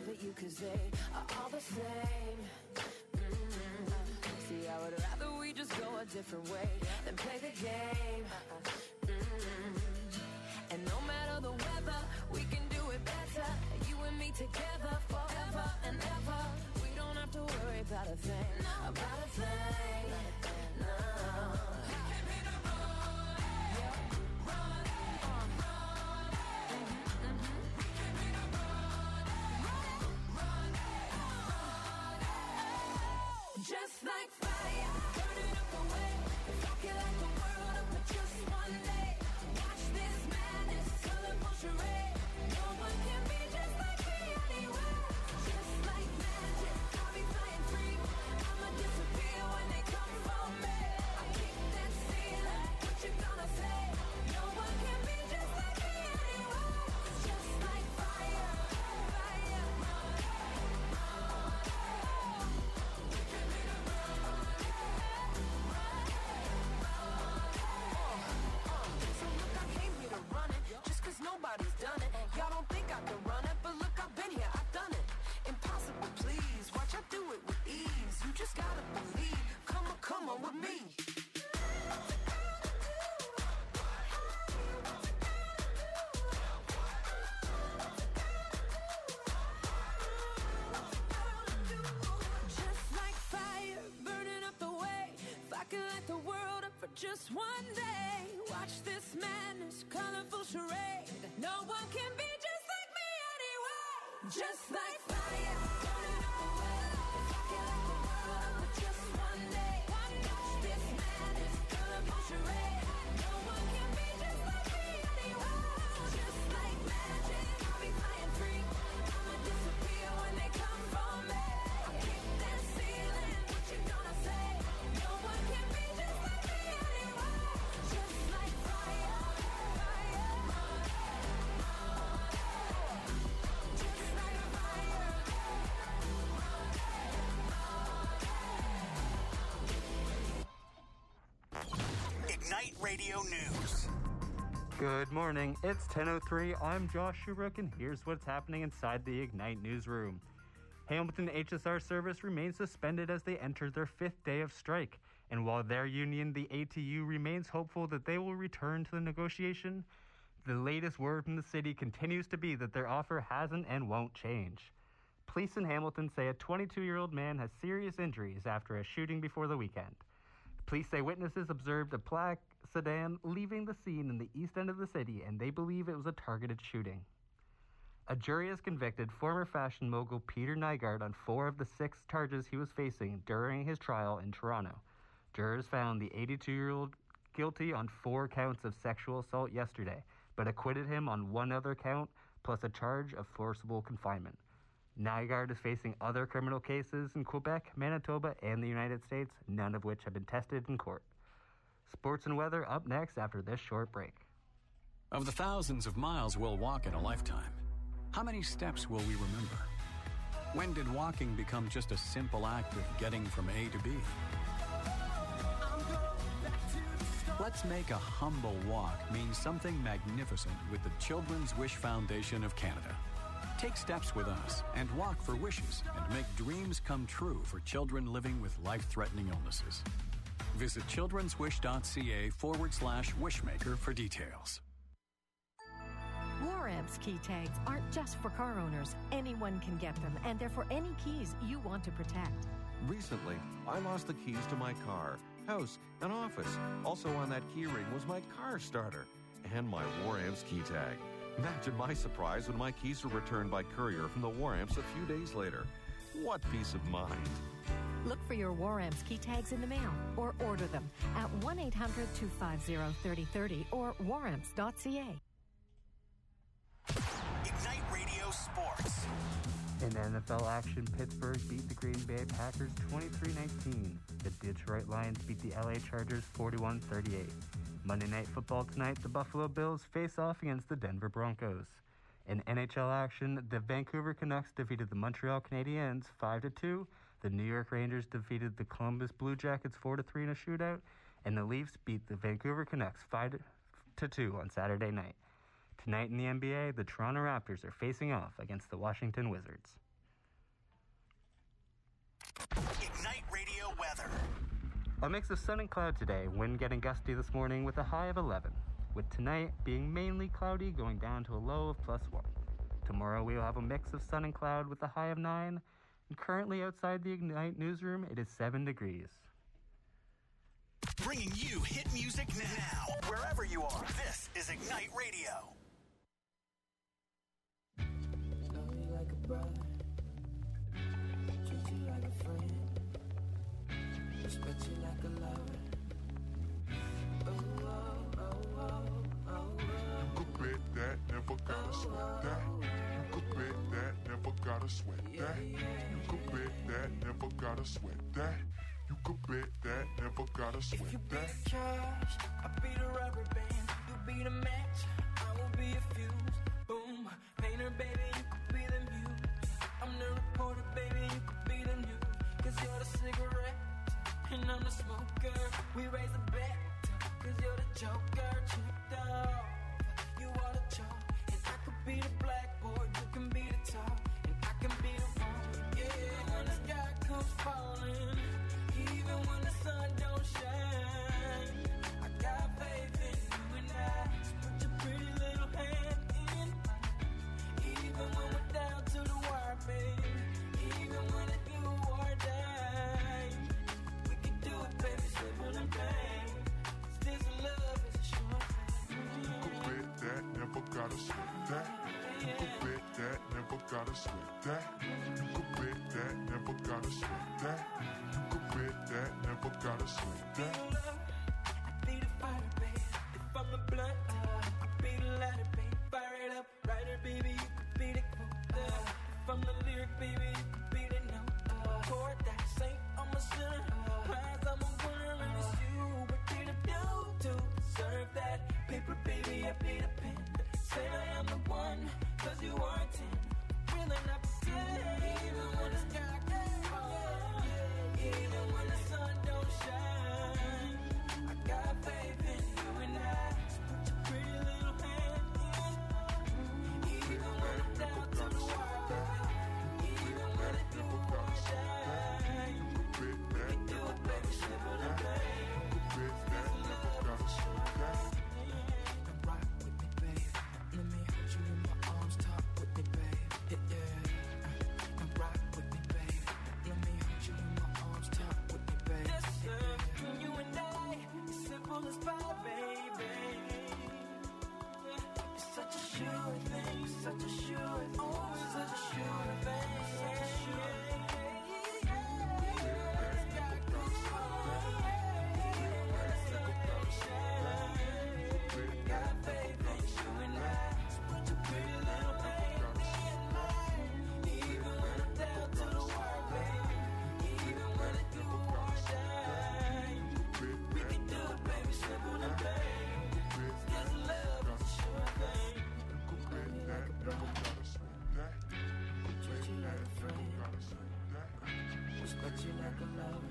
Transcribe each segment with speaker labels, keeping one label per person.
Speaker 1: at you cause they are all the same. See, I would rather we just go a different way than play the game. And no matter the weather, we can do it better. You and me together forever and ever. We don't have to worry about a thing, about a thing. No. Just like fire, burning up the way. If I could light the world up for just one day, watch this madness, colorful charade. No one can be just like me anywhere. Just like magic, I'll be flying free. I'ma disappear when they come for me. I kick that ceiling, what you gonna say? No one can be just like me anywhere. Just like fire, fire. Nobody's done it. Y'all don't think I can run it, but look, I've been here, I've done it. Impossible, please. Watch, I do it with ease. You just gotta believe. Come on with me. Just like fire, burning up the way. If I could light the world up for just one day, watch this madness, colorful charade. No one can be just like me anyway. Just like fire, burning up the way. If I could light the world up for just one day, watch this madness, colorful charade. No one can be just like me anyway. Just like magic, I'll be flying free. I'ma disappear when they come for me. I kick that ceiling, what you gonna say? No one can be just like me anyway. Just like fire, fire.
Speaker 2: Ignite Radio News.
Speaker 3: Good morning. It's 10:03. I'm Josh Shurook, and here's what's happening inside the Ignite newsroom. Hamilton HSR service remains suspended as they enter their 5th day of strike. And while their union, the ATU, remains hopeful that they will return to the negotiation, the latest word from the city continues to be that their offer hasn't and won't change. Police in Hamilton say a 22-year-old man has serious injuries after a shooting before the weekend. Police say witnesses observed a black sedan leaving the scene in the east end of the city, and they believe it was a targeted shooting. A jury has convicted former fashion mogul Peter Nygard on 4 of the 6 charges he was facing during his trial in Toronto. Jurors found the 82-year-old guilty on 4 counts of sexual assault yesterday, but acquitted him on 1 other count, plus a charge of forcible confinement. Nygard is facing other criminal cases in Quebec, Manitoba, and the United States, none of which have been tested in court. Sports and weather up next after this short break.
Speaker 4: Of the thousands of miles we'll walk in a lifetime, how many steps will we remember? When did walking become just a simple act of getting from A to B? Let's make a humble walk mean something magnificent with the Children's Wish Foundation of Canada. Take steps with us and walk for wishes and make dreams come true for children living with life-threatening illnesses. Visit childrenswish.ca/wishmaker for details.
Speaker 5: War Amps key tags aren't just for car owners. Anyone can get them, and they're for any keys you want to protect.
Speaker 6: Recently, I lost the keys to my car, house, and office. Also on that key ring was my car starter and my War Amps key tag. Imagine my surprise when my keys were returned by courier from the War Amps a few days later. What peace of mind.
Speaker 5: Look for your War Amps key tags in the mail or order them at 1-800-250-3030 or waramps.ca.
Speaker 2: Ignite Radio Sports.
Speaker 3: In NFL action, Pittsburgh beat the Green Bay Packers 23-19. The Detroit Lions beat the LA Chargers 41-38. Monday Night Football tonight, the Buffalo Bills face off against the Denver Broncos. In NHL action, the Vancouver Canucks defeated the Montreal Canadiens 5-2. The New York Rangers defeated the Columbus Blue Jackets 4-3 in a shootout. And the Leafs beat the Vancouver Canucks 5-2 on Saturday night. Tonight in the NBA, the Toronto Raptors are facing off against the Washington Wizards. A mix of sun and cloud today, wind getting gusty this morning with a high of 11, with tonight being mainly cloudy going down to a low of +1. Tomorrow we will have a mix of sun and cloud with a high of 9, and currently outside the Ignite newsroom it is 7 degrees.
Speaker 2: Bringing you hit music now, wherever you are. This is Ignite Radio.
Speaker 7: Love you like a brother, treat you like a friend, respect you like a lover. Oh, oh, oh, oh, oh.
Speaker 8: You could bet that, never gotta sweat that. You could bet that, never gotta sweat that. You could bet that, never gotta sweat that. You could bet that, never gotta
Speaker 7: If
Speaker 8: sweat
Speaker 7: you be
Speaker 8: that.
Speaker 7: the cash, I'll be the rubber band. You be the match, I will be a fuse. Boom, painter, baby, you could be the muse. I'm the reporter, baby, you could be the news. Cause you're the cigarette, and I'm the smoker. We raise a bet, cause you're the joker. Checked off, you are the chalk. And I could be the blackboard, you can be the top. And I can be the one, yeah. When the sky comes falling, even when the sun don't shine, I got faith in you and I. So put your pretty little hand in mine. Even when we're down to the wire, baby. Even when it's do or die, we can do it, baby, simple and plain. 'Cause this love is a short thing.
Speaker 8: You could bet that, never gotta sweat that. You could bet that, never gotta sweat that. You could bet that, never gotta sweat that. You could bet that, never gotta sweat that.
Speaker 7: I be the fighter, baby. If I'm the blunt, I be the lighter, baby. Fire it up, writer, baby. You could be the quote. If I'm the lyric, baby, you could be the note. Chord that saint, I'm a sinner. Prize, I'm a winner, and it's you. What did I do to deserve that? Paper, baby, I be the pen. Say I am the one, 'cause you are a 10. Really not pretend, even when the sky gets falling. Even when the sun don't shine, I got faith in you and I. So put your pretty little hand in mine. Even when I'm down to the wire, baby. Even when it do or die, we can do it, baby, simple and plain.
Speaker 8: You could bet that, never gotta sweat that.
Speaker 7: Now rock with me, babe. Let me hold you in my arms, talk with me, babe. Yeah, yeah. Now rock with me, babe. Let me hold you in my arms, talk with me, babe. Yes, sir. You and I, simple as pie, baby. It's such a sure thing, such a sure thing, oh, such a sure thing, such a sure thing. The sky goes falling, even when the sun don't shine. Got faith in you and I. So put your pretty little hand in mine. Even when I'm down to the wire, baby. Even when it do or die, we can do it, baby, simple and plain. 'Cause love is a sure thing.
Speaker 8: You could bet that, never gotta sweat that.
Speaker 7: Treat you like a friend,
Speaker 8: Gotta sweat that.
Speaker 7: respect you like a lover.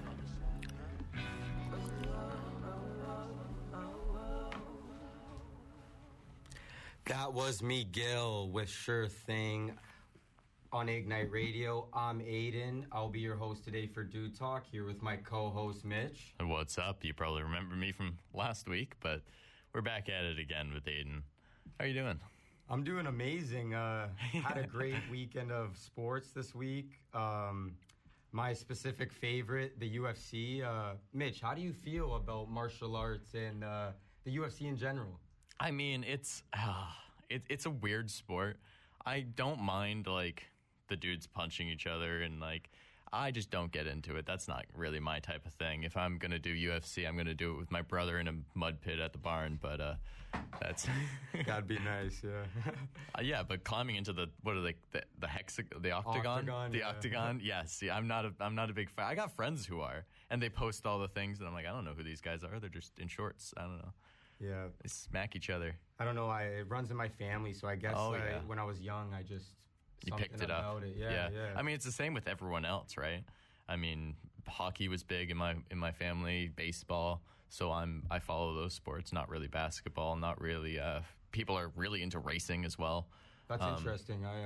Speaker 9: That was Miguel with Sure Thing on Ignite Radio. I'm Aiden. I'll be your host today for Dude Talk, here with my co-host Mitch.
Speaker 10: What's up? You probably remember me from last week, but we're back at it again with Aiden. How are you doing?
Speaker 9: I'm doing amazing. Had a great weekend of sports this week. My specific favorite, the UFC. Mitch, how do you feel about martial arts and the UFC in general?
Speaker 10: I mean, it's a weird sport. I don't mind, like, the dudes punching each other, and, like, I just don't get into it. That's not really my type of thing. If I'm going to do UFC, I'm going to do it with my brother in a mud pit at the barn, but that's...
Speaker 9: That'd be nice, yeah.
Speaker 10: Yeah, but climbing into the octagon?
Speaker 9: Octagon,
Speaker 10: The
Speaker 9: yeah.
Speaker 10: octagon, yes. See, I'm not a big fan. I got friends who are, and they post all the things, and I'm like, I don't know who these guys are. They're just in shorts. I don't know.
Speaker 9: Yeah.
Speaker 10: They smack each other.
Speaker 9: I don't know. It runs in my family, so I guess
Speaker 10: Yeah.
Speaker 9: when I was young, I just...
Speaker 10: You picked it up.
Speaker 9: About it. Yeah.
Speaker 10: I mean, it's the same with everyone else, right? I mean, hockey was big in my family, baseball. So I follow those sports. Not really basketball. Not really. People are really into racing as well.
Speaker 9: That's interesting.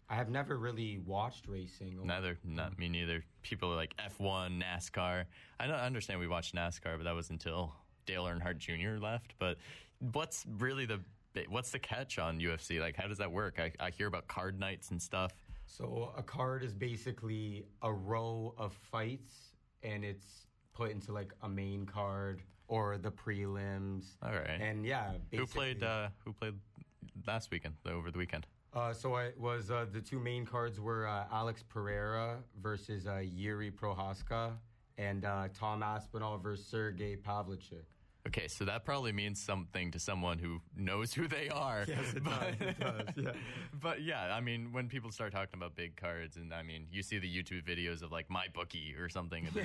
Speaker 9: I have never really watched racing.
Speaker 10: Not me neither. People are like F1, NASCAR. I don't understand we watched NASCAR, but that was until Dale Earnhardt Jr. left. But what's the catch on UFC? Like, how does that work? I hear about card nights and stuff.
Speaker 9: So a card is basically a row of fights, and it's put into like a main card or the prelims.
Speaker 10: All right.
Speaker 9: And yeah, basically.
Speaker 10: Who played last weekend, over the weekend?
Speaker 9: The two main cards were Alex Pereira versus Yuri Prohaska and Tom Aspinall versus Sergey Pavlicek.
Speaker 10: Okay, so that probably means something to someone who knows who they are.
Speaker 9: Yes, it does, yeah.
Speaker 10: But yeah, I mean, when people start talking about big cards, and I mean, you see the YouTube videos of like MyBookie or something. And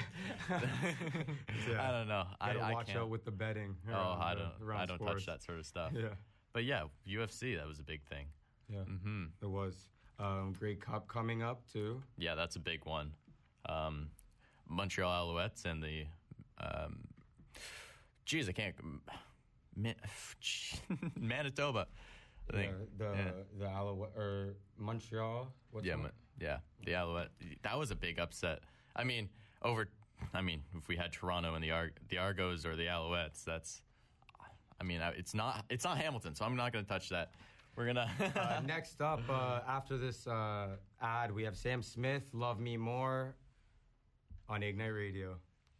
Speaker 10: I don't know.
Speaker 9: I watch out with the betting.
Speaker 10: I don't touch that sort of stuff.
Speaker 9: Yeah.
Speaker 10: But yeah, UFC, that was a big thing.
Speaker 9: Yeah, It was. Great Cup coming up, too.
Speaker 10: Yeah, that's a big one. Montreal Alouettes and the... I can't... Manitoba. I think.
Speaker 9: The Alouette... Or Montreal?
Speaker 10: The Alouette. That was a big upset. I mean, if we had Toronto and the Argos or the Alouettes, that's... I mean, it's not Hamilton, so I'm not going to touch that. We're going to...
Speaker 9: Next up, after this ad, we have Sam Smith, Love Me More, on Ignite Radio.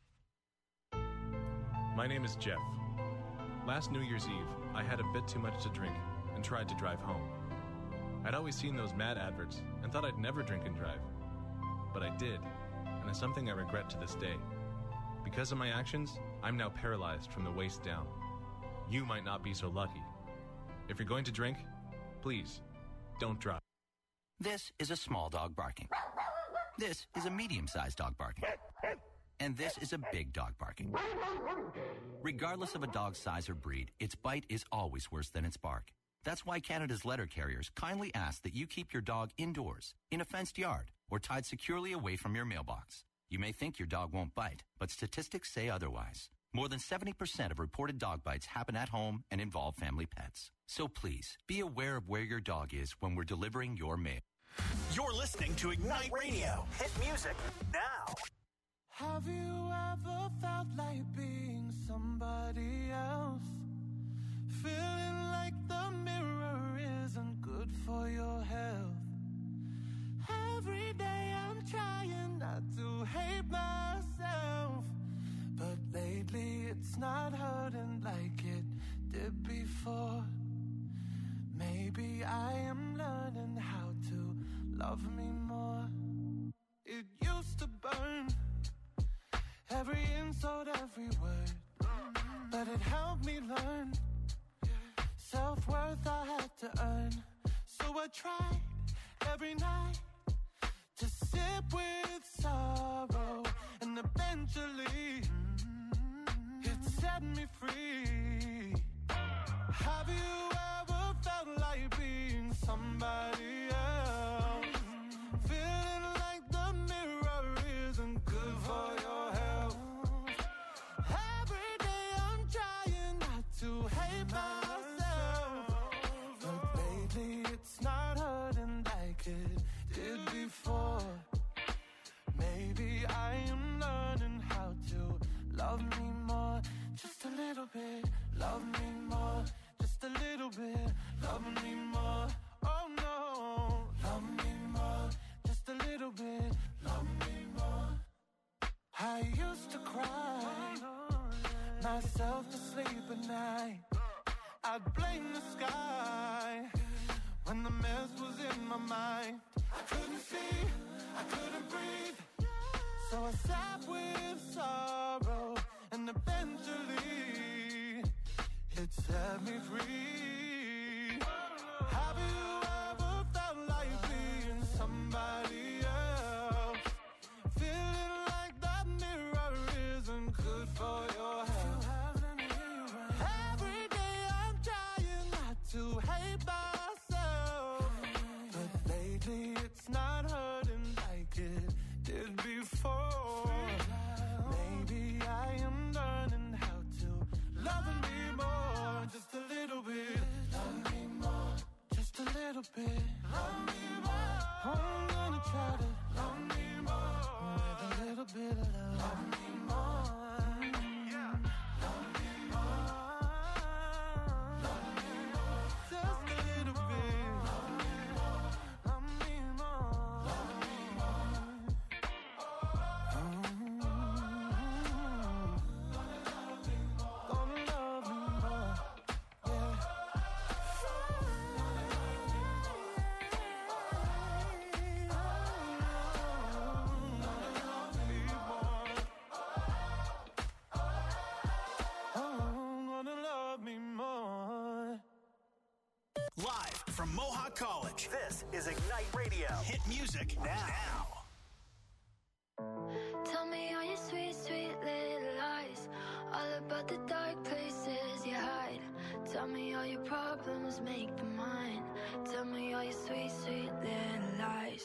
Speaker 11: My name is Jeff. Last New Year's Eve, I had a bit too much to drink and tried to drive home. I'd always seen those mad adverts and thought I'd never drink and drive. But I did, and it's something I regret to this day. Because of my actions, I'm now paralyzed from the waist down. You might not be so lucky. If you're going to drink, please, don't drive.
Speaker 12: This is a small dog barking. This is a medium-sized dog barking. And this is a big dog barking. Regardless of a dog's size or breed, its bite is always worse than its bark. That's why Canada's letter carriers kindly ask that you keep your dog indoors, in a fenced yard, or tied securely away from your mailbox. You may think your dog won't bite, but statistics say otherwise. More than 70% of reported dog bites happen at home and involve family pets. So please, be aware of where your dog is when we're delivering your mail.
Speaker 2: You're listening to Ignite Radio. Hit music now.
Speaker 7: Have you ever felt like being somebody else? Feeling like the mirror isn't good for your health. Every day I'm trying not to hate myself, but lately it's not hurting like it did before. Maybe I am learning how to love me more. It used to burn, every insult, every word, but it helped me learn self-worth I had to earn. So I tried every night to sip with sorrow, and eventually it set me free. Have you ever felt like being somebody else? Feeling like the mirror isn't good for your health. Every day I'm trying not to hate myself, but lately it's not hurting like it did before. Maybe I am learning how to love me more, just a little bit. Love me more, just a little bit. Love me more, oh no. Love me more, just a little bit. Love me more. I used to cry myself to sleep at night. I'd blame the sky when the mess was in my mind. I couldn't see, I couldn't breathe, so I sat with sorrow, and eventually it set me free. Have you ever felt like being somebody else? Feeling like that mirror isn't good for your health. Every day I'm trying not to hate myself, but lately it's not hurting like it did before. Maybe I
Speaker 2: Live from Mohawk College, this is Ignite Radio. Hit music now.
Speaker 13: Tell me all your sweet, sweet little lies, all about the dark places you hide. Tell me all your problems, make them mine. Tell me all your sweet, sweet little lies.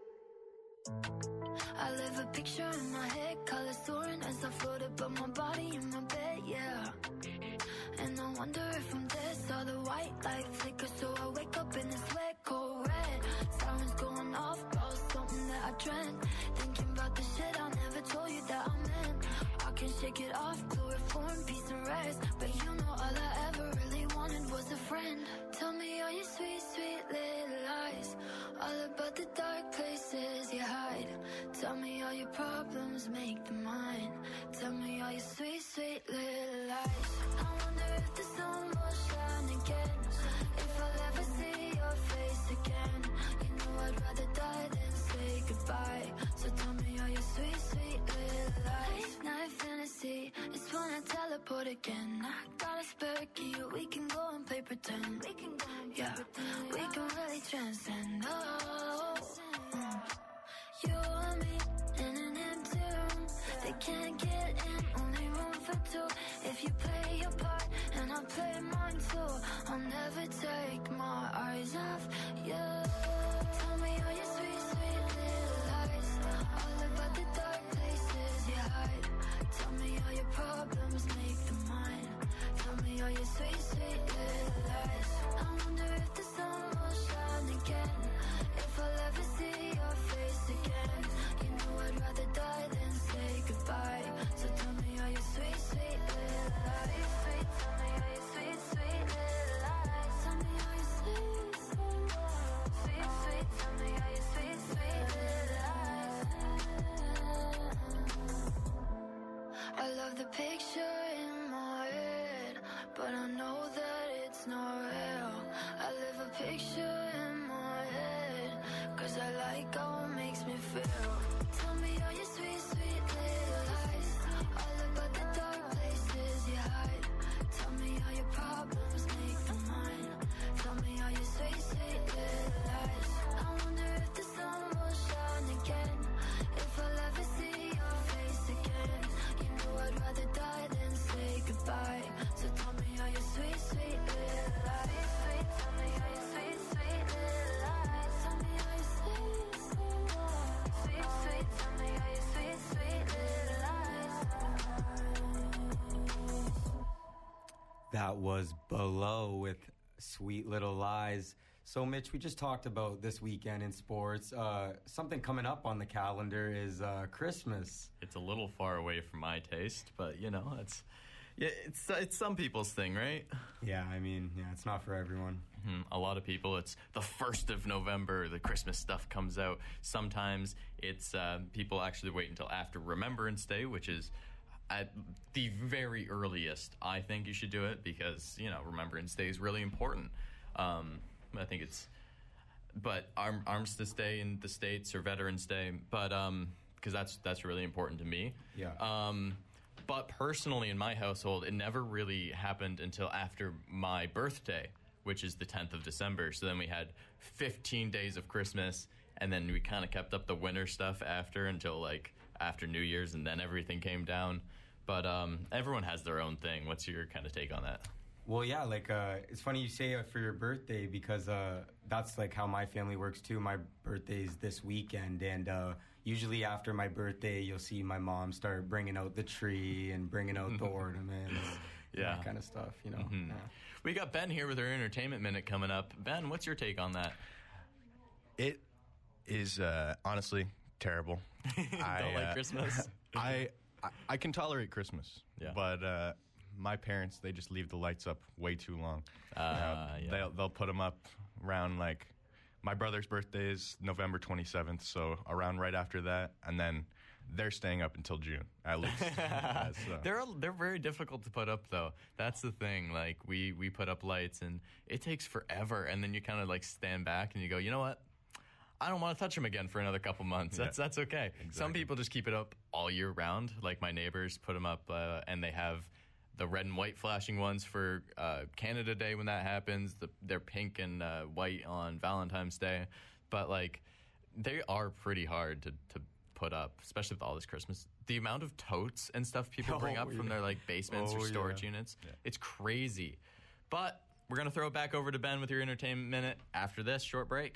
Speaker 13: I live a picture in my head, colors soaring as I float above my body in my bed, yeah. And I wonder if I'm dead, saw the white light flicker, so I wake up in this wet, cold red. Sirens going off, about something that I dreamt. Thinking about the shit I never told you that I meant. I can shake it off, chloroform, peace and rest. But you know all I ever really wanted was a friend. Tell me all your sweet, sweet little lies, all about the dark places you hide. Tell me all your problems, make them mine. Tell me all your sweet, sweet little lies. I wonder if the sun will shine again, if I'll ever see your face again. You know I'd rather die than say goodbye. So tell me all your sweet, sweet little lies. Late night fantasy, it's when I teleport again. I got a spare key, we can go and play pretend. We can go and play pretend. We can really transcend. Oh, you and me in an empty room. They can't get in, only room for two. If you play your part and I play mine too, I'll never take my eyes off you. Tell me all your sweet, sweet little lies, all about the dark places you hide. Tell me all your problems, make them mine. Tell me all your sweet, sweet little lies. I wonder if the sun will shine again, if I'll ever see your face again. You know I'd rather die than say goodbye. So tell me all your sweet, sweet little lies. Sweet, tell me all your sweet, sweet little lies. Tell me all your sweet, sweet, sweet, sweet. Tell me all your sweet, sweet little lies. I love the picture in my head, but I know that it's not real. I live a picture in my head, 'cause I like how it makes me feel. Tell me all your sweet, sweet little lies, all about the dark places you hide. Tell me all your problems, make them mine. Tell me all your sweet, sweet little lies. I wonder if the sun will shine again, if I'll ever see your face again. You know I'd rather die than say goodbye. So tell me all your sweet, sweet little lies. Sweet, tell me all your sweet, sweet little lies. Tell me all your sweet, sweet, sweet, sweet. Tell me all your sweet, sweet little lies.
Speaker 9: That was Below with Sweet Little Lies. So, Mitch, we just talked about this weekend in sports. Something coming up on the calendar is Christmas.
Speaker 10: It's a little far away from my taste, but you know, it's some people's thing, right?
Speaker 9: Yeah, I mean, it's not for everyone.
Speaker 10: Mm-hmm. A lot of people, it's the 1st of November, the Christmas stuff comes out. Sometimes it's people actually wait until after Remembrance Day, which is at the very earliest. I think you should do it because, you know, Remembrance Day is really important. I think but Armistice Day in the States or Veterans Day, but because that's really important to me.
Speaker 9: Yeah.
Speaker 10: But personally, in my household, it never really happened until after my birthday, which is the 10th of December. So then we had 15 days of Christmas, and then we kind of kept up the winter stuff until like after New Year's, and then everything came down. But everyone has their own thing. What's your kind of take on that?
Speaker 9: Well, yeah, like, it's funny you say for your birthday because that's, like, how my family works, too. My birthday's this weekend, and usually after my birthday, you'll see my mom start bringing out the tree and bringing out the ornaments, that kind of stuff, you know.
Speaker 10: Mm-hmm.
Speaker 9: Yeah.
Speaker 10: We got Ben here with our Entertainment Minute coming up. Ben, what's your take on that?
Speaker 14: It is, honestly, terrible.
Speaker 10: Don't like Christmas?
Speaker 14: I can tolerate Christmas, but my parents, they just leave the lights up way too long. They'll put them up around, like, my brother's birthday is November 27th, so around right after that, and then they're staying up until June, at least.
Speaker 10: They're very difficult to put up, though. That's the thing. Like, we put up lights, and it takes forever, and then you kind of, like, stand back, and you go, you know what? I don't want to touch them again for another couple months. That's okay. Exactly. Some people just keep it up all year round. Like my neighbors put them up, and they have the red and white flashing ones for Canada Day when that happens. They're pink and white on Valentine's Day. But, like, they are pretty hard to put up, especially with all this Christmas. The amount of totes and stuff people bring up from their, like, basements or storage units, it's crazy. But we're going to throw it back over to Ben with your Entertainment Minute after this short break.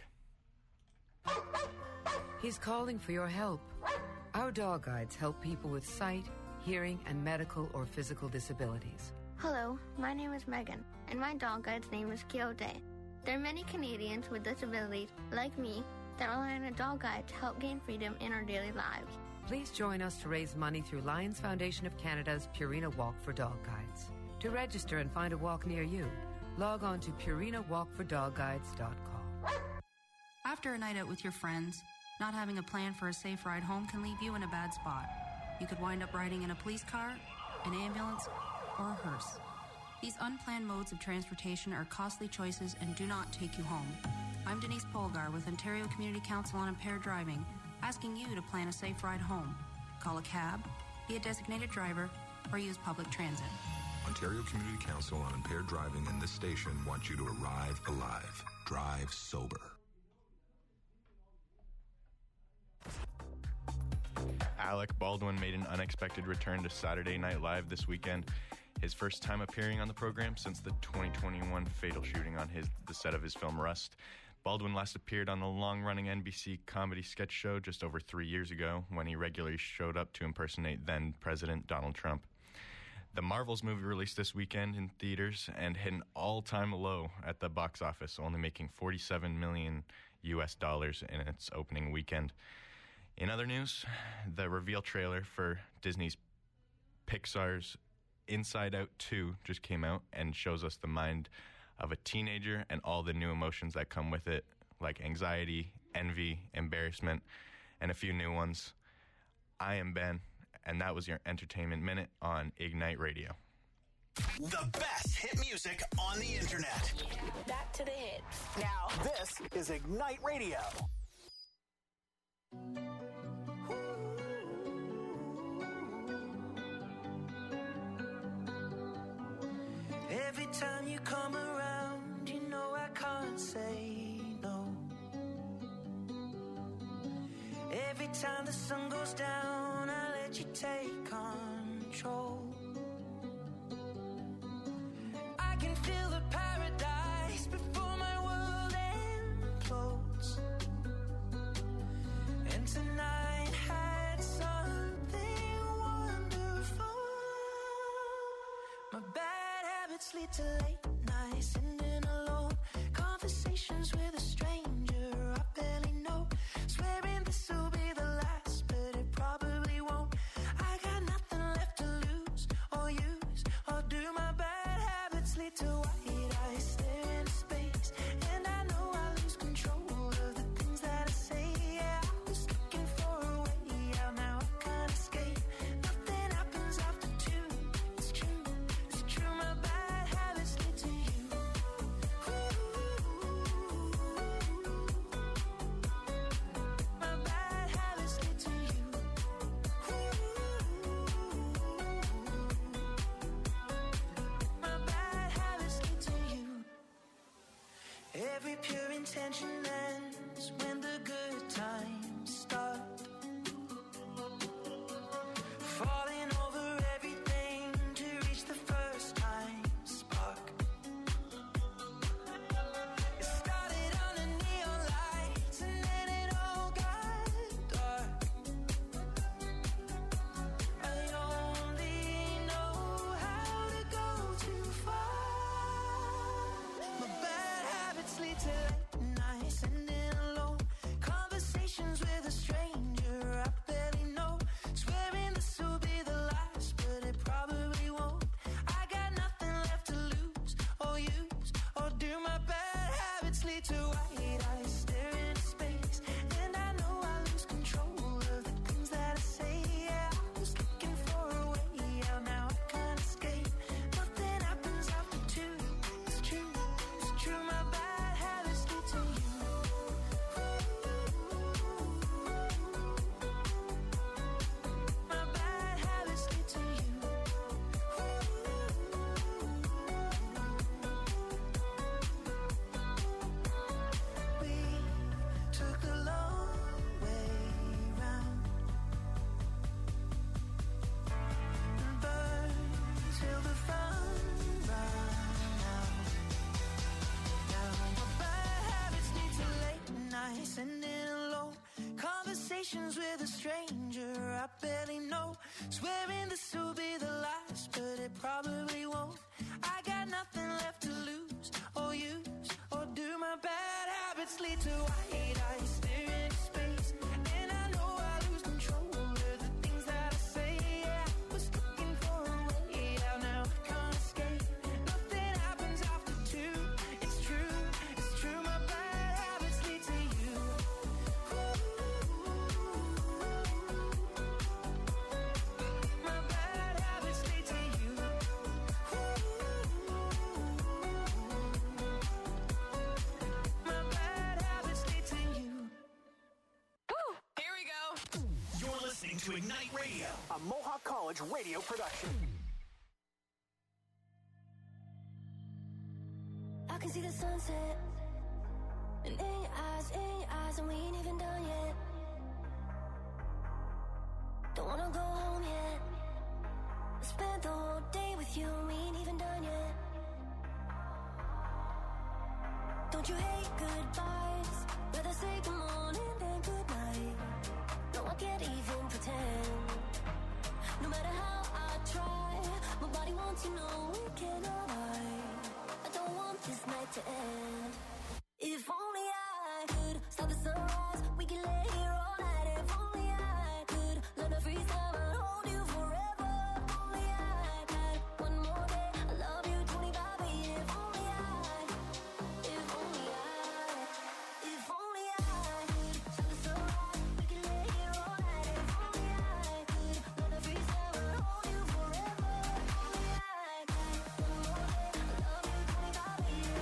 Speaker 15: He's calling for your help. Our dog guides help people with sight, hearing, and medical or physical disabilities.
Speaker 16: Hello, my name is Megan, and my dog guide's name is Quixote. There are many Canadians with disabilities, like me, that rely on a dog guide to help gain freedom in our daily lives.
Speaker 15: Please join us to raise money through Lions Foundation of Canada's Purina Walk for Dog Guides. To register and find a walk near you, log on to purinawalkfordogguides.com.
Speaker 17: After a night out with your friends, not having a plan for a safe ride home can leave you in a bad spot. You could wind up riding in a police car, an ambulance, or a hearse. These unplanned modes of transportation are costly choices and do not take you home. I'm Denise Polgar with Ontario Community Council on Impaired Driving, asking you to plan a safe ride home. Call a cab, be a designated driver, or use public transit.
Speaker 18: Ontario Community Council on Impaired Driving and this station want you to arrive alive. Drive sober.
Speaker 14: Alec Baldwin made an unexpected return to Saturday Night Live this weekend. His first time appearing on the program since the 2021 fatal shooting on the set of his film Rust. Baldwin last appeared on the long-running NBC comedy sketch show just over 3 years ago when he regularly showed up to impersonate then-President Donald Trump. The Marvels movie released this weekend in theaters and hit an all-time low at the box office, only making $47 million in its opening weekend. In other news, the reveal trailer for Disney's Pixar's Inside Out 2 just came out and shows us the mind of a teenager and all the new emotions that come with it, like anxiety, envy, embarrassment, and a few new ones. I am Ben, and that was your Entertainment Minute on Ignite Radio.
Speaker 2: The best hit music on the internet.
Speaker 19: Back to the hits.
Speaker 2: Now, this is Ignite Radio.
Speaker 7: Every time you come around, you know I can't say no. Every time the sun goes down, I let you take control. I can feel the paradise before my world implodes. And tonight had something wonderful. My bad habits lead to late nights, sitting alone. Conversations with a stranger I barely know. Swearing this will be the last, but it probably won't. I got nothing left to lose or use or do. My bad habits lead to white eyes staring into space, and I know I lose control of the things that I say. Yeah, I was looking for a way out, now I can't escape. Nothing happens after 2. It's true, it's true. My bad habits lead to you. My bad habits lead to you. My bad habits lead to you. Every pure intention ends when the good times start. Falling over everything to reach the first time spark. It started under neon lights and then it all got dark. I only know how to go too far. My bad habits lead to late nights, sitting alone. Conversations with a stranger I barely know. Swearing this will be the last, but it probably won't. I got nothing left to lose or use or do. My bad habits lead to white eyes staring into space, and I know I lose control of the things that I say. Yeah, I was looking for a way out, now I can't escape. Nothing happens after 2. It's true, it's true. My bad habits lead to you. My bad habits lead to you. My bad habits lead to you. conversations with a stranger I barely know. Swearing this will be the last, but it probably won't. I got nothing left to lose or use, or do my bad habits lead to white eyes staring into space? And I know I lose control of the things that I say. Yeah, I was looking for a way out, now I can't escape. Nothing happens after two. It's true, my bad habits lead to you. My bad habits lead to you. My bad habits lead to you.
Speaker 2: Here we go. You're listening to Ignite Radio, a Mohawk College radio production.
Speaker 13: I can see the sunset. And in your eyes, and we ain't even done yet. Don't wanna go home yet. I spent the whole day with you, and we ain't even done yet. Don't you hate goodbyes? Rather say good morning than good night. No, I can't even pretend. No matter how I try, my body wants to know it cannot hide. I don't want this night to end. If only I could stop the sunrise, we can lay here all night. If only I could learn to freeze time and hold you forever. If only I had one more day, I love you 25 years. If only I could stop the sunrise, we can lay here all night. If only I could learn to freeze time and hold you forever. If only I had one more day, I love you 25 years.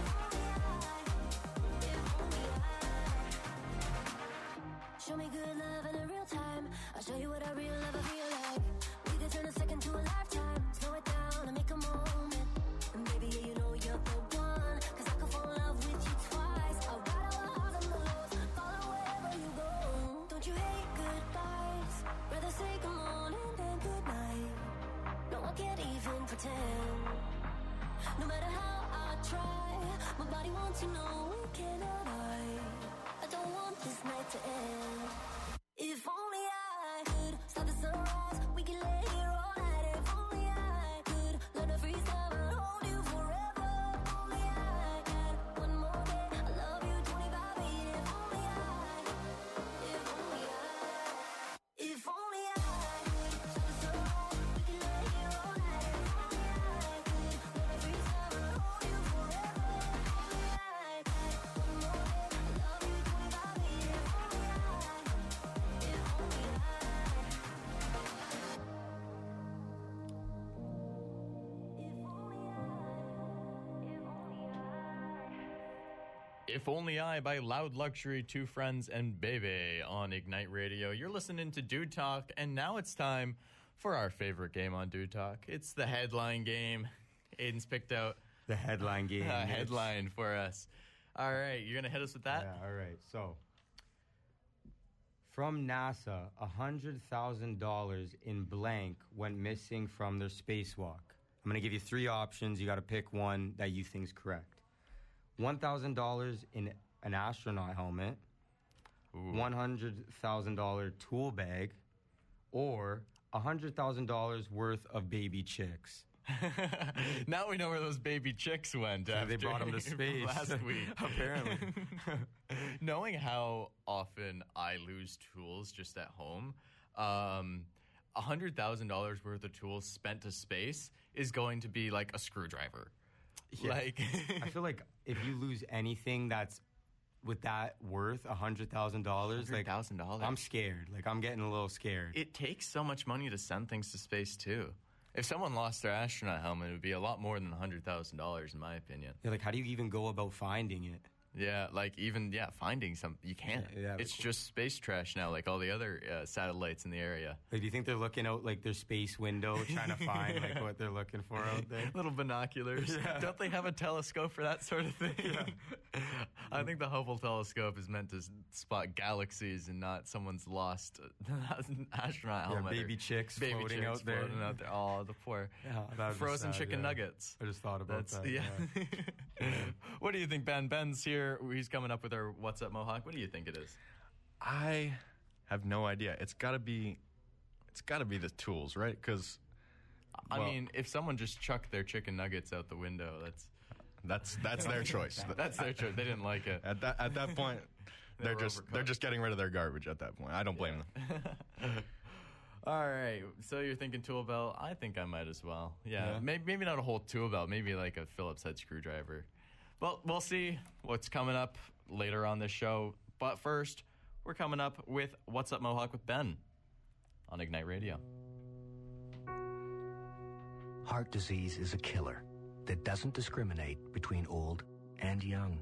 Speaker 13: Show me good love in a real time. I'll show you what a real love I feel like. We could turn a second to a lifetime. Slow it down and make a moment. And baby, yeah, you know you're the one. Cause I could fall in love with you twice. I'll ride all the highs and the lows, follow wherever you go. Don't you hate goodbyes? Rather say good morning than good night. No, I can't even pretend. No matter how I try, my body wants to know it cannot hide. I don't want this night to end. If only I could stop the sunrise, we can lay here all night. If only I could learn to freeze time and hold you forever. If only I had one more day, I love you 25 years. If only I could stop the sunrise, we can lay here all night. If only I could learn to freeze time and hold you forever. If only I had one more day, I love you 25 years. If only I
Speaker 10: If Only I by Loud Luxury, Two Friends, and Bebe on Ignite Radio. You're listening to Dude Talk, and now it's time for our favorite game on Dude Talk. It's the headline game. Aiden's picked out
Speaker 9: the headline game.
Speaker 10: A headline for us. All right, you're going to hit us with that?
Speaker 9: Yeah, all right. So, from NASA, $100,000 in blank went missing from their spacewalk. I'm going to give you three options. You got to pick one that you think is correct. $1,000 in an astronaut helmet, $100,000 tool bag, or $100,000 worth of baby chicks.
Speaker 10: Now we know where those baby chicks went.
Speaker 9: So they brought them to space
Speaker 10: last week,
Speaker 9: apparently.
Speaker 10: Knowing how often I lose tools just at home, $100,000 worth of tools spent to space is going to be like a screwdriver.
Speaker 9: Yeah.
Speaker 10: Like,
Speaker 9: I feel like if you lose anything that's with that worth $100,000, like
Speaker 10: $100,000,
Speaker 9: I'm scared. Like I'm getting a little scared.
Speaker 10: It takes so much money to send things to space too. If someone lost their astronaut helmet, it would be a lot more than $100,000, in my opinion.
Speaker 9: Yeah, like how do you even go about finding it?
Speaker 10: Yeah, like even finding something, you can't.
Speaker 9: Yeah,
Speaker 10: it's just space trash now, like all the other satellites in the area.
Speaker 9: Like, do you think they're looking out like their space window, trying to find like what they're looking for out there?
Speaker 10: Little binoculars. Yeah. Don't they have a telescope for that sort of thing? Yeah. I think the Hubble telescope is meant to spot galaxies and not someone's lost astronaut helmet.
Speaker 9: Baby chicks floating out there.
Speaker 10: Oh, the poor frozen chicken nuggets.
Speaker 9: I just thought about that.
Speaker 10: Yeah. What do you think, Ben? Ben's here. He's coming up with our What's Up Mohawk. What do you think it is?
Speaker 14: I have no idea. It's got to be the tools, right? Because
Speaker 10: I mean, if someone just chucked their chicken nuggets out the window,
Speaker 14: that's their choice.
Speaker 10: That's their choice. They didn't like it.
Speaker 14: At that point, they're just getting rid of their garbage at that point. I don't blame them.
Speaker 10: All right, so you're thinking tool belt. I think I might as well. Yeah. Maybe not a whole tool belt. Maybe like a Phillips head screwdriver. Well, we'll see what's coming up later on this show. But first, we're coming up with What's Up Mohawk with Ben on Ignite Radio.
Speaker 20: Heart disease is a killer that doesn't discriminate between old and young.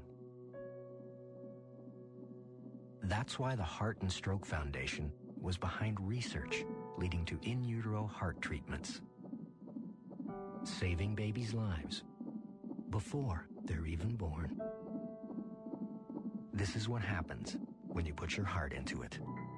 Speaker 20: That's why the Heart and Stroke Foundation was behind research leading to in utero heart treatments, saving babies' lives before they're even born. This is what happens when you put your heart into it.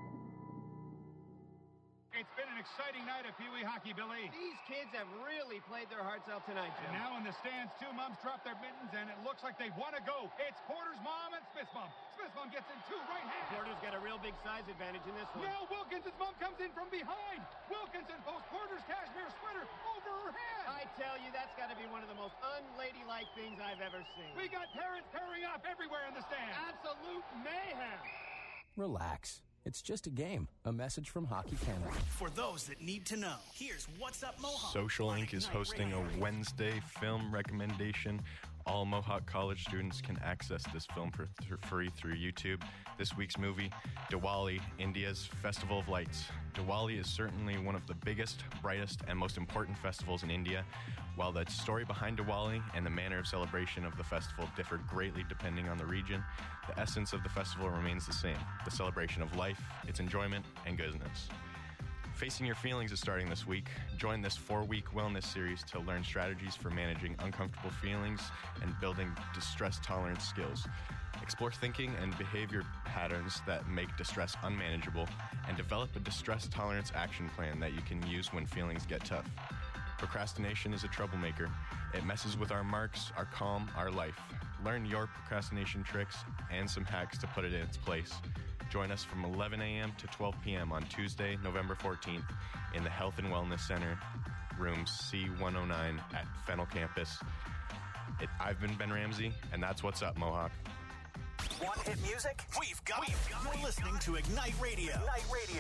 Speaker 21: It's been an exciting night of Pee Wee hockey, Billy.
Speaker 22: These kids have really played their hearts out tonight, Jim.
Speaker 21: And now in the stands, two moms drop their mittens, and it looks like they want to go. It's Porter's mom and Smith's mom. Smith's mom gets in two right hands.
Speaker 22: Porter's got a real big size advantage in this one.
Speaker 21: Now Wilkinson's mom comes in from behind. Wilkinson posts Porter's cashmere sweater over her head.
Speaker 22: I tell you, that's got to be one of the most unladylike things I've ever seen.
Speaker 21: We got parents pairing up everywhere in the stands.
Speaker 22: Absolute mayhem.
Speaker 23: Relax. It's just a game. A message from Hockey Canada.
Speaker 2: For those that need to know, here's What's Up Mohawk.
Speaker 14: Social Inc. is hosting a Wednesday film recommendation. All Mohawk College students can access this film for free through YouTube. This week's movie, Diwali, India's Festival of Lights. Diwali is certainly one of the biggest, brightest, and most important festivals in India. While the story behind Diwali and the manner of celebration of the festival differ greatly depending on the region, the essence of the festival remains the same: the celebration of life, its enjoyment, and goodness. Facing Your Feelings is starting this week. Join this 4-week wellness series to learn strategies for managing uncomfortable feelings and building distress tolerance skills. Explore thinking and behavior patterns that make distress unmanageable, and develop a distress tolerance action plan that you can use when feelings get tough. Procrastination is a troublemaker. It messes with our marks, our calm, our life. Learn your procrastination tricks and some hacks to put it in its place. Join us from 11 a.m. to 12 p.m. on Tuesday, November 14th in the Health and Wellness Center, room C109 at Fennel Campus. I've been Ben Ramsey, and that's What's Up, Mohawk.
Speaker 2: Want hit music? We've got it. You're listening to Ignite Radio. Ignite Radio.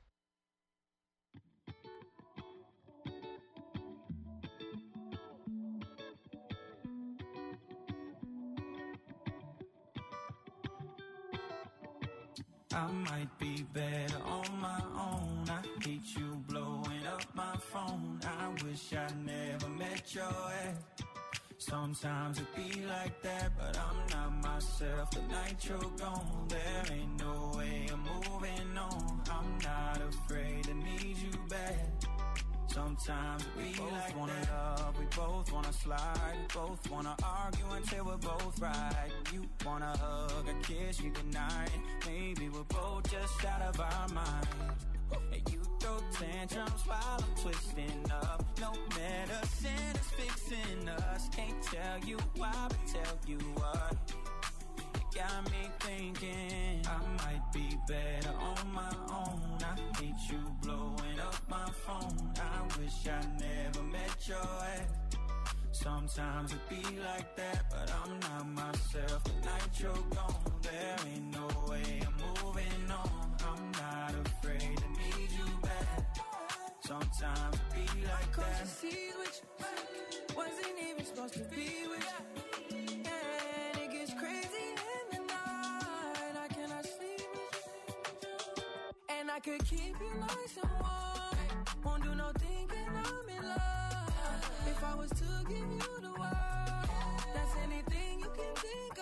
Speaker 7: I might be better on my own. I hate you blowing up my phone. I wish I never met your ex. Sometimes it be like that, but I'm not myself. The night you're gone, there ain't no way I'm moving on. I'm not afraid to need you back. Sometimes we both like wanna that. Love, we both wanna slide, we both wanna argue until we're both right. You wanna hug, I kiss you goodnight. Maybe we're both just out of our minds. And you throw tantrums while I'm twisting up. No medicine is fixing us. Can't tell you why, but tell you what. You got me thinking I might be better on my own. I hate you blowing up my phone. I wish I never met your ex. Sometimes it be like that, but I'm not myself. The night you're gone, there ain't no way I'm moving on. I'm not afraid to need you back. Sometimes it be like that. Crossing seas with you, wasn't even supposed to be with you. And it gets crazy in the night. I cannot sleep with you. And I could keep you nice and warm. Won't do no thinking I'm in love. If I was to give you the world, that's anything you can think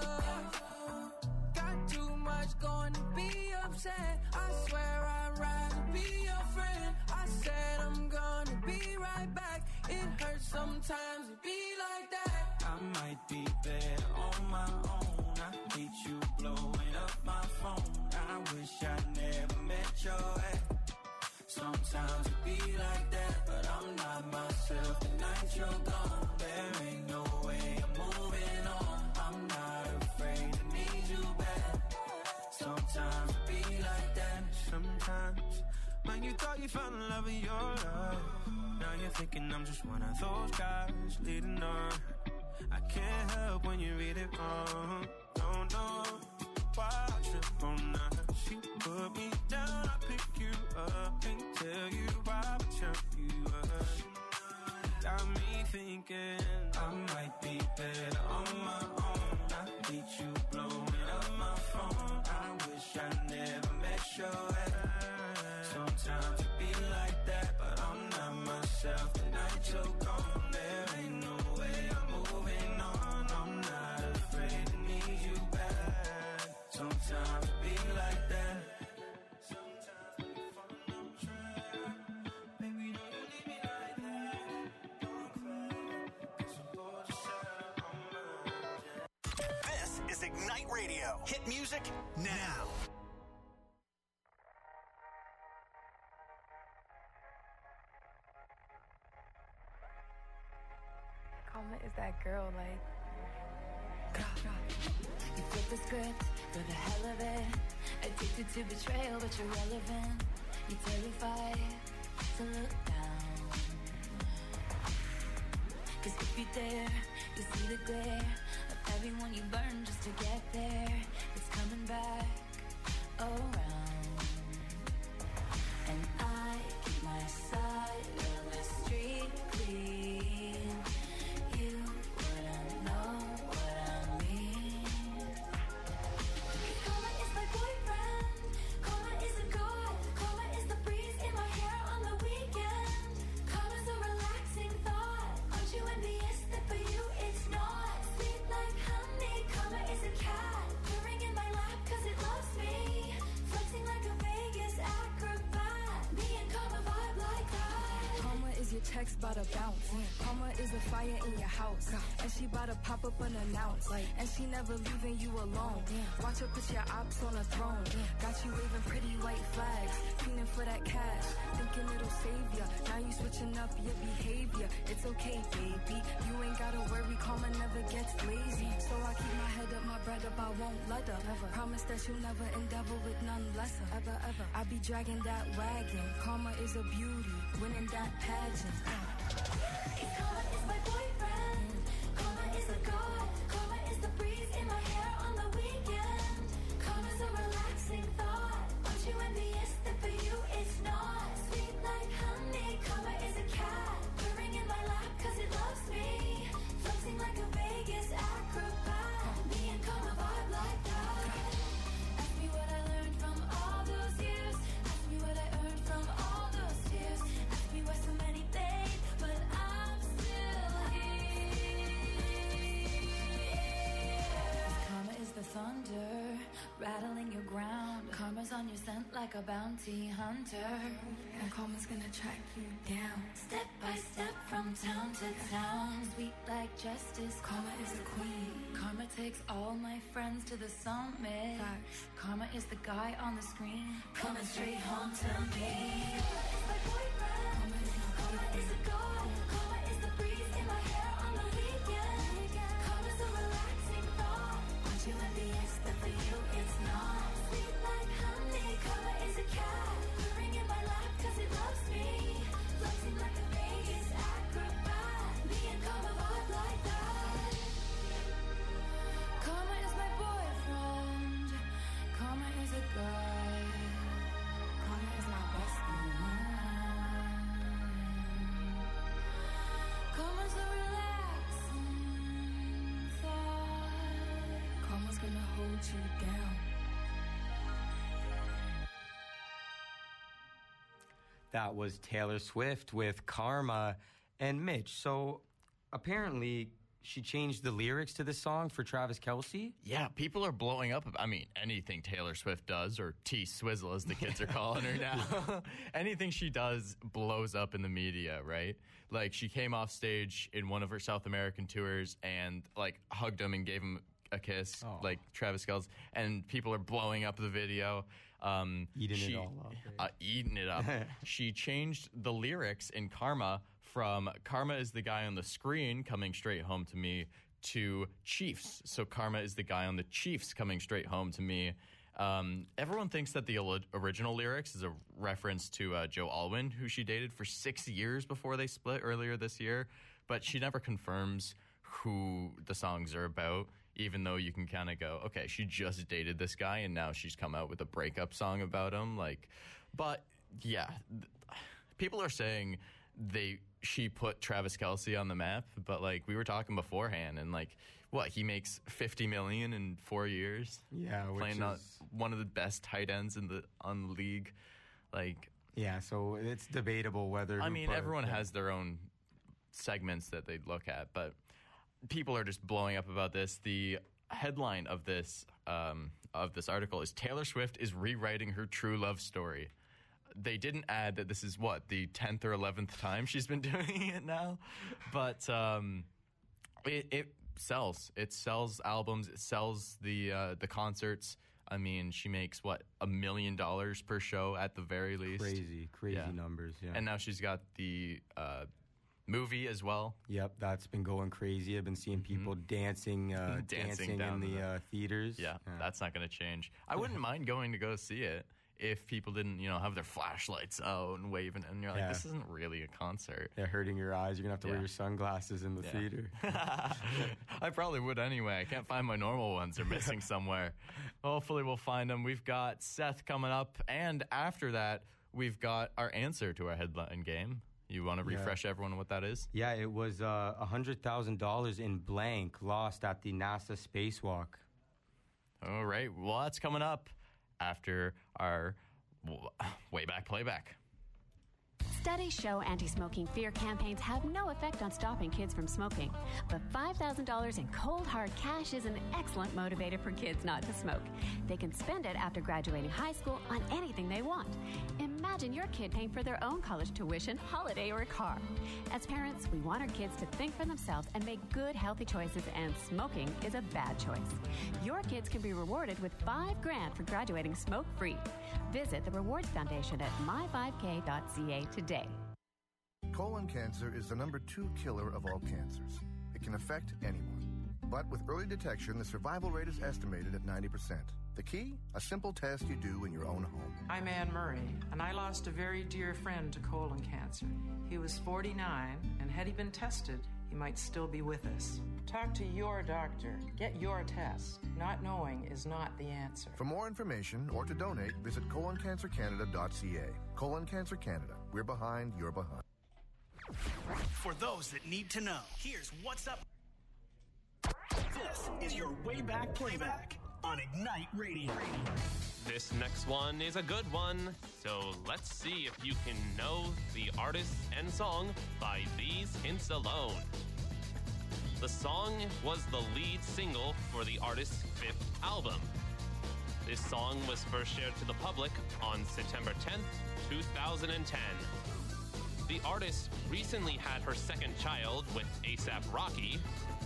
Speaker 7: of. Got too much going to be upset. I swear I'd rather be your friend. I said I'm gonna be right back. It hurts sometimes to be like that. I might be better on my own. I hate you blowing up my phone. I wish I never met your ex. Sometimes it be like that, but I'm not myself. The night you're gone, there ain't no way I'm moving on. I'm not afraid to need you back. Sometimes it be like that. finally found the love of your life. Now you're thinking I'm just one of those guys leading on. I can't help when you read it wrong. Don't know why I trip on that. She put me down, I pick you up. Can't tell you why, but chop you up. Got me thinking I might be better on my own. I need you blowing up my phone. I wish I never met your ass. Sometimes you be like that, but I'm not myself. The night you're gone, there ain't no way I'm moving on. I'm not afraid to need you back. Sometimes you be like that. Sometimes when you fall on track, baby, don't you leave me like that. Don't cry, 'cause I'm bored yourself on my.
Speaker 2: This is Ignite Radio. Hit music now.
Speaker 1: Karma is that girl, like.
Speaker 13: You flip the script for the hell of it. Addicted to betrayal, but you're relevant. You're terrified to look down. 'Cause if you dare, you see the glare of everyone you burn just to get there. It's coming back around. And I keep my side of the street clean. You wouldn't know what I mean. Karma is my boyfriend. Karma is a god. Karma is the breeze in my hair on the weekend. Karma's a relaxing thought. Aren't you envious that for you it's not? Sweet like honey. Karma is a cat purring in my lap 'cause it loves me. Flexing like a Vegas acrobat. Me and Karma vibe like that.
Speaker 1: Karma is your text bout to bounce. Karma is a fire in your house. And she bout to pop up unannounced. And she never leaving you alone. Watch her put your ops on a throne. Got you waving pretty white flags. Feeling for that cash. Thinking it'll save ya. Now you switching up your behavior. It's okay, baby. You ain't gotta worry. Karma never gets lazy. So I keep my head up, my bread up. I won't let her. Never. Promise that you'll never endeavor with none lesser. Ever, ever. I be dragging that wagon. Karma is a beauty. Winning that pageant.
Speaker 13: Karma is my boyfriend. Karma is a god. Karma is the breeze in my hair on the weekend. Karma's a relaxing thought. Aren't you envious that for you it's not? Sweet like honey. Karma is a cat purring in my lap 'cause it loves me. Flexing like a Vegas acrobat. Me and Karma vibe like that. Ask me what I learned from all those years. Ask me what I earned from all those tears. Ask me why so many fade, but I'm still here. Karma is the thunder rattling your ground. Karma's on your scent like a bounty hunter.
Speaker 1: And karma's gonna track you down.
Speaker 13: Step by step from town to town. Sweet like justice. Karma is a queen. Karma takes all my friends to the summit. Karma is the guy on the screen. Coming straight home to me. Karma is my boyfriend. Karma is a god. Karma is the breeze in my hair on the weekend. Karma's a relaxing thought. Aren't you envious that for you it's not? Sweet like honey. Karma is a cat purring in my lap 'cause it loves me. Flexing like a Vegas acrobat. Me and Karma vibe like that. Karma is my boyfriend. Karma is a guy. Karma is my best friend. Karma's a relaxing thought.
Speaker 1: Karma's gonna hold you down.
Speaker 9: That was Taylor Swift with Karma. And Mitch, so apparently she changed the lyrics to this song for Travis Kelce?
Speaker 10: Yeah, people are blowing up. I mean, anything Taylor Swift does, or T-Swizzle as the kids are calling her now, anything she does blows up in the media, right? Like, she came off stage in one of her South American tours and, like, hugged him and gave him a kiss, like Travis Kelce, and people are blowing up the video.
Speaker 9: Eating it all up.
Speaker 10: Eating it up. She changed the lyrics in Karma from Karma is the guy on the screen coming straight home to me to Chiefs. So Karma is the guy on the Chiefs coming straight home to me. Everyone thinks that the original lyrics is a reference to Joe Alwyn, who she dated for 6 years before they split earlier this year, but she never confirms who the songs are about, even though you can kind of go, okay, she just dated this guy and now she's come out with a breakup song about him. But yeah, people are saying she put Travis Kelce on the map, but we were talking beforehand, and what, he makes $50 million in 4 years?
Speaker 9: Yeah,
Speaker 10: playing one of the best tight ends on the league.
Speaker 9: Yeah, so it's debatable whether.
Speaker 10: I mean, everyone has their own segments that they look at, but people are just blowing up about this. The headline of this article is Taylor Swift is rewriting her true love story. They didn't add that this is the 10th or 11th time she's been doing it now, but it sells. It sells albums. It sells the concerts. I mean, she makes $1 million per show at the very least.
Speaker 9: Crazy numbers. Yeah,
Speaker 10: and now she's got the movie as well.
Speaker 9: Yep, that's been going crazy. I've been seeing people dancing in the theaters.
Speaker 10: Yeah, that's not going to change. I wouldn't mind going to go see it if people didn't, have their flashlights out and waving, and you're like, this isn't really a concert.
Speaker 9: Yeah, hurting your eyes. You're going to have to wear your sunglasses in the theater.
Speaker 10: I probably would anyway. I can't find my normal ones. They're missing somewhere. Hopefully we'll find them. We've got Seth coming up, and after that, we've got our answer to our headline game. You want to refresh everyone what that is?
Speaker 9: Yeah, it was $100,000 in blank lost at the NASA spacewalk.
Speaker 10: All right. Well, that's coming up after our way back playback.
Speaker 4: Studies show anti-smoking fear campaigns have no effect on stopping kids from smoking. But $5,000 in cold, hard cash is an excellent motivator for kids not to smoke. They can spend it after graduating high school on anything they want. Imagine your kid paying for their own college tuition, holiday, or a car. As parents, we want our kids to think for themselves and make good, healthy choices, and smoking is a bad choice. Your kids can be rewarded with $5,000 for graduating smoke-free. Visit the Rewards Foundation at my5k.ca today.
Speaker 5: Colon cancer is the number 2 killer of all cancers. It can affect anyone. But with early detection, the survival rate is estimated at 90%. The key? A simple test you do in your own home.
Speaker 6: I'm Anne Murray, and I lost a very dear friend to colon cancer. He was 49, and had he been tested, he might still be with us. Talk to your doctor. Get your test. Not knowing is not the answer.
Speaker 5: For more information or to donate, visit coloncancercanada.ca. Colon Cancer Canada. We're behind, you're behind.
Speaker 2: For those that need to know, here's what's up. This is your way back playback on Ignite Radio.
Speaker 24: This next one is a good one, so let's see if you can know the artist and song by these hints alone. The song was the lead single for the artist's 5th album. This song was first shared to the public on September 10th, 2010. The artist recently had her second child with A$AP Rocky.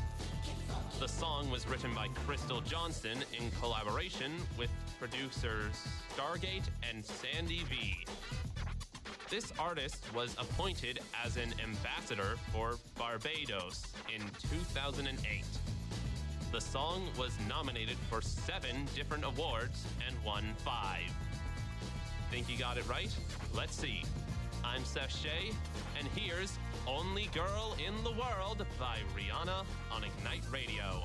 Speaker 24: The song was written by Crystal Johnston in collaboration with producers Stargate and Sandy V. This artist was appointed as an ambassador for Barbados in 2008. The song was nominated for 7 different awards and won 5. Think you got it right? Let's see. I'm Seth Shea, and here's Only Girl in the World by Rihanna on Ignite Radio.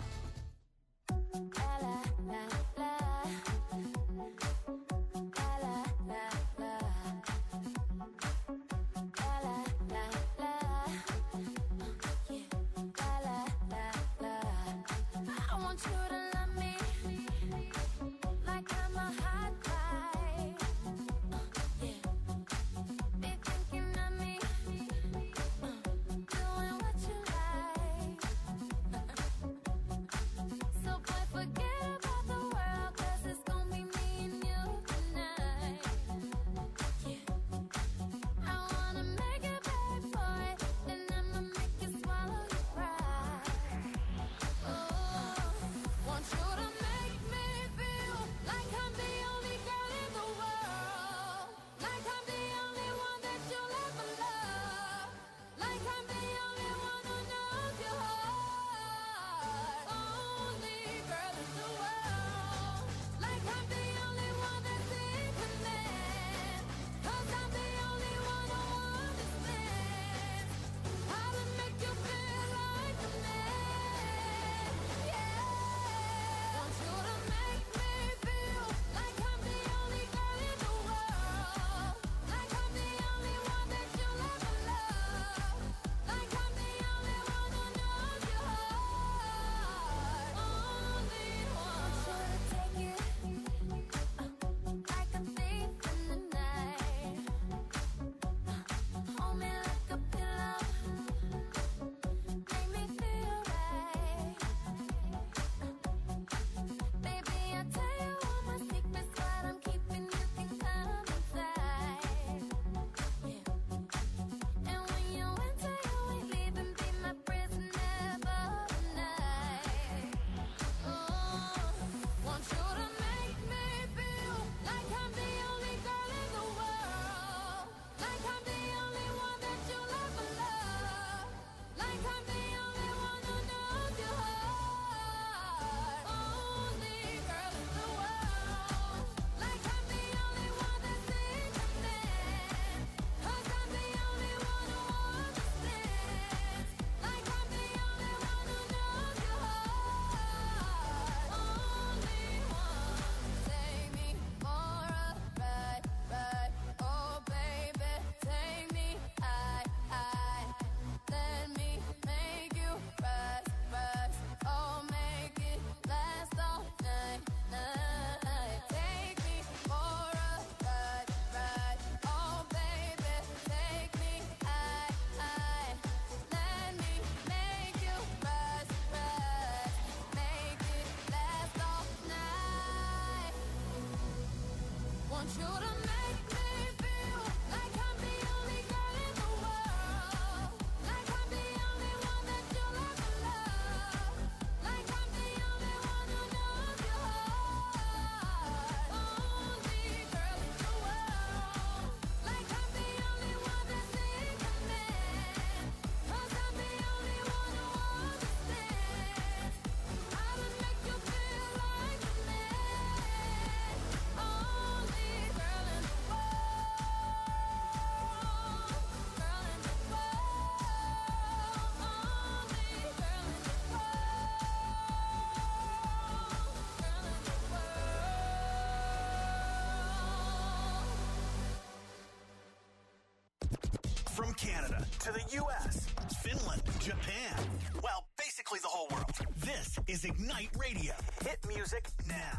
Speaker 2: Canada to the U.S., Finland, Japan. Well, basically the whole world. This is Ignite Radio. Hit music now.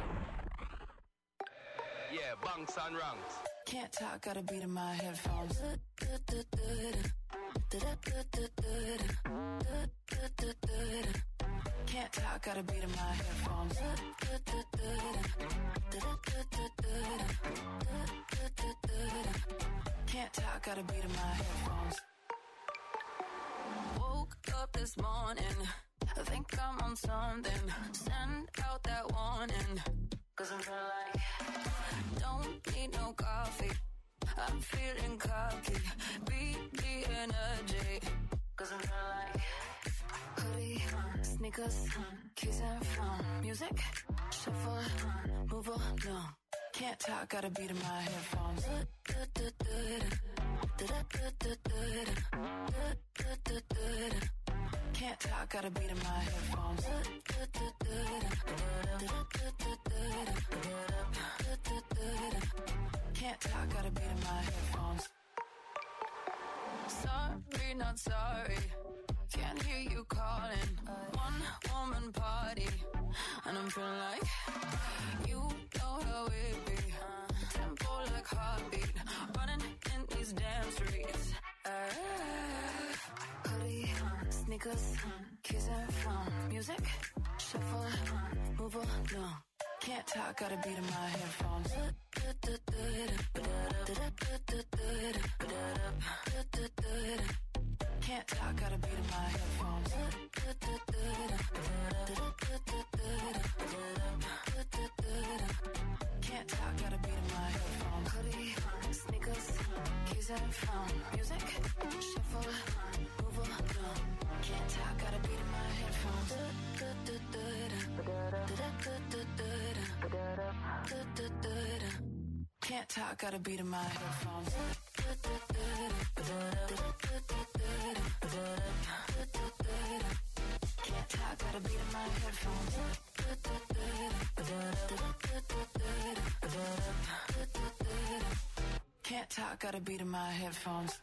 Speaker 3: Yeah, bunks and ranks.
Speaker 1: Can't talk, got a beat in my headphones. Can't talk, got a beat in my headphones. Can't talk, got a beat in my headphones. Woke up this morning, I think I'm on something. Send out that warning, 'cause I'm feeling like don't need no coffee. I'm feeling cocky, beat the energy, 'cause I'm feeling like hoodie, sneakers, keys and phone, music, shuffle, move along. Can't talk, got a beat in my headphones. Can't talk, got a beat in my headphones. Can't talk, got a beat in my headphones. Sorry, not sorry. Can't hear you calling. One woman party, and I'm feeling like you know how it be. Tempo like heartbeat, running in these damn streets. Hoodie, sneakers, keys and phone, music, shuffle, move along. Can't talk, got a beat in my headphones. Can't talk, got a beat in my headphones. Can't talk, got a beat in my headphones. Hoodie, sneakers, keys and phone, music, shuffle, move along. Can't talk, got a beat in my headphones. Can't talk, got a beat in my headphones. Can't talk, got a beat in my headphones. Can't talk, got a beat in my headphones.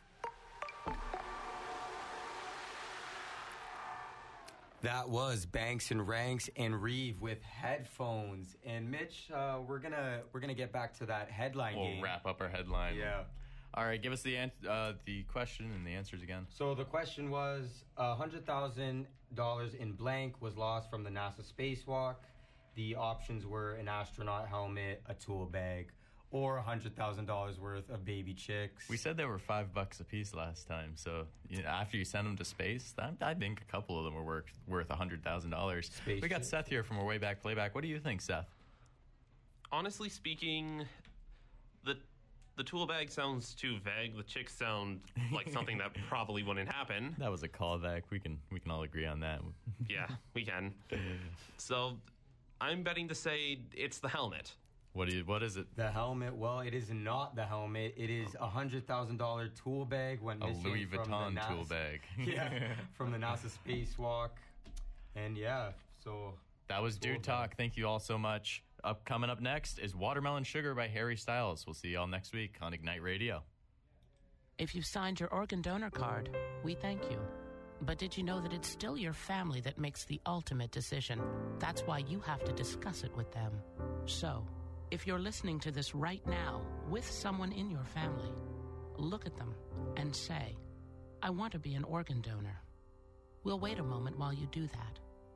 Speaker 9: That was Banks and Ranks and Reeve with Headphones. And Mitch, we're gonna get back to that headline game.
Speaker 10: We'll wrap up our headline.
Speaker 9: Yeah.
Speaker 10: All right, give us the question and the answers again.
Speaker 9: So the question was, $100,000 in blank was lost from the NASA spacewalk. The options were an astronaut helmet, a tool bag, or $100,000 worth of baby chicks.
Speaker 10: We said they were $5 a piece last time, so after you send them to space, I think a couple of them were worth $100,000. We got Seth here from our Way Back Playback. What do you think, Seth?
Speaker 24: Honestly speaking, the tool bag sounds too vague. The chicks sound like something that probably wouldn't happen.
Speaker 10: That was a callback. We can all agree on that.
Speaker 24: Yeah, we can. So I'm betting to say it's the helmet.
Speaker 10: What is it?
Speaker 9: The helmet. Well, it is not the helmet. It is a $100,000 tool bag. Went missing
Speaker 10: Louis
Speaker 9: from
Speaker 10: Vuitton
Speaker 9: the NASA,
Speaker 10: tool bag.
Speaker 9: Yeah, from the NASA spacewalk. And yeah, so
Speaker 10: that was Dude Talk. Thank you all so much. Coming up next is Watermelon Sugar by Harry Styles. We'll see you all next week on Ignite Radio.
Speaker 8: If you've signed your organ donor card, we thank you. But did you know that it's still your family that makes the ultimate decision? That's why you have to discuss it with them. So, if you're listening to this right now with someone in your family, look at them and say, I want to be an organ donor. We'll wait a moment while you do that.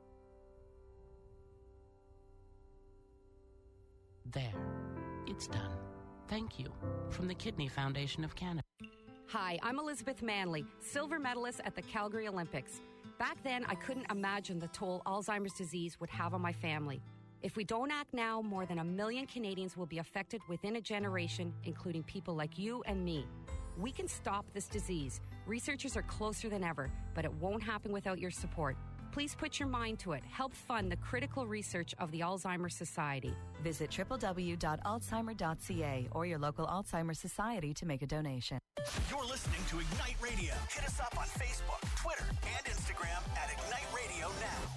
Speaker 8: There. It's done. Thank you. From the Kidney Foundation of Canada.
Speaker 11: Hi, I'm Elizabeth Manley, silver medalist at the Calgary Olympics. Back then, I couldn't imagine the toll Alzheimer's disease would have on my family. If we don't act now, more than 1 million Canadians will be affected within a generation, including people like you and me. We can stop this disease. Researchers are closer than ever, but it won't happen without your support. Please put your mind to it. Help fund the critical research of the Alzheimer's Society.
Speaker 12: Visit www.alzheimer.ca or your local Alzheimer's Society to make a donation.
Speaker 2: You're listening to Ignite Radio. Hit us up on Facebook, Twitter, and Instagram at Ignite Radio Now.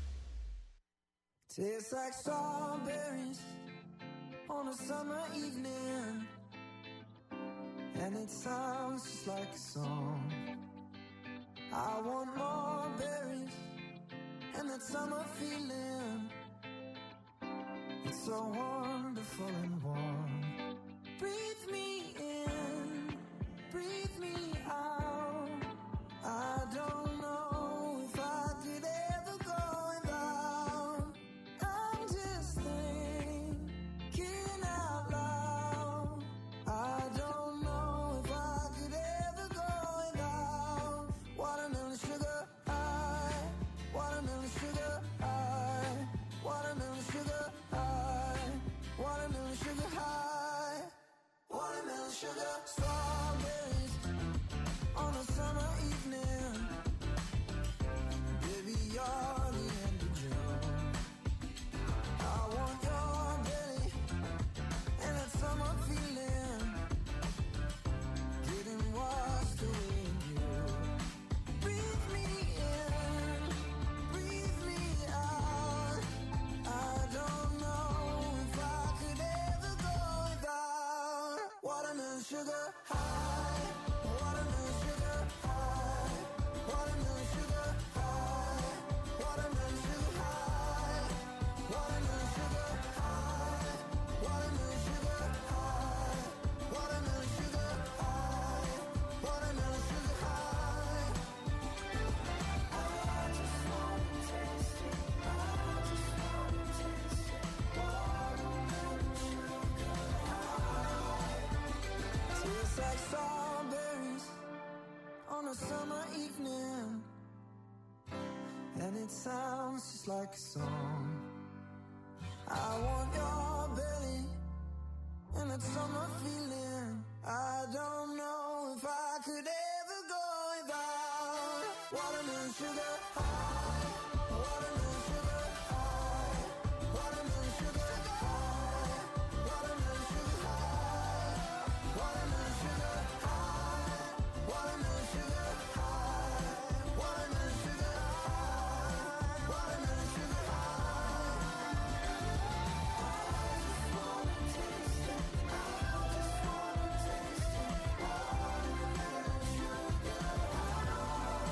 Speaker 7: Tastes like strawberries on a summer evening, and it sounds just like a song. I want more berries and that summer feeling. It's so wonderful and warm. Breathe me in, breathe me out. I don't know if I could ever go without. I'm just thinking out loud. I don't know if I could ever go without. Watermelon sugar high, watermelon sugar high, watermelon sugar high, watermelon sugar high, watermelon sugar. Strawberries on a summer evening. Baby, you're the end of June. I want your belly and that summer feeling, getting washed away in you. Breathe me in, breathe me out. I don't know if I could ever go without. Watermelon sugar high, watermelon sugar high, watermelon sugar high, watermelon sugar high, watermelon sugar high, watermelon sugar high, watermelon sugar high, watermelon sugar high. I just wanna taste it, I just wanna taste it. Watermelon sugar high. Tastes like strawberries on a summer evening, and it sounds just like a song. I want your belly and that summer feeling. I don't know if I could ever go without. Watermelon sugar high, watermelon sugar high, watermelon sugar high, watermelon sugar high, watermelon sugar high, watermelon sugar high, watermelon sugar high, watermelon sugar high. I just wanna taste it, I just wanna taste it. Watermelon sugar high.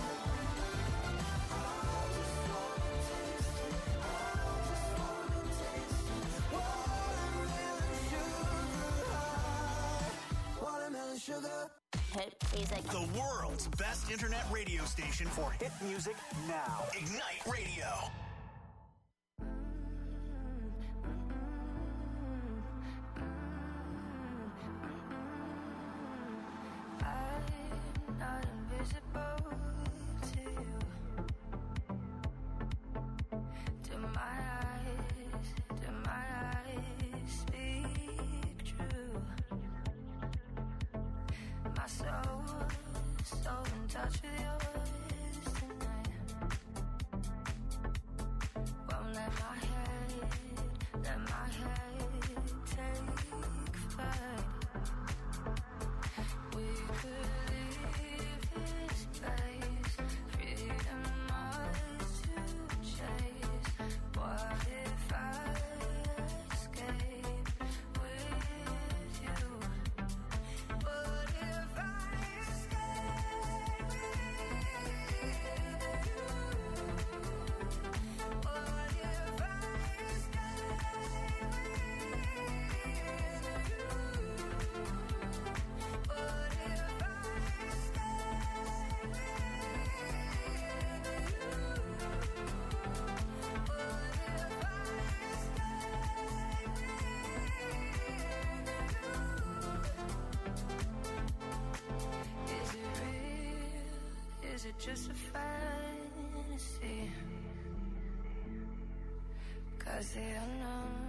Speaker 7: I just wanna taste it, I just wanna taste it. Watermelon sugar high, watermelon sugar.
Speaker 2: Hit music. The world's best internet radio station for hit music now. Ignite Radio.
Speaker 1: I'm not invisible to you. Do my eyes speak true? My soul's so in touch with yours tonight. Won't let my head take flight. We could leave this place, freedom ours to chase. What if I escape with you? What if I escape with you? What if I escape with you? What if I Is it real? Is it just a fantasy? 'Cause the unknown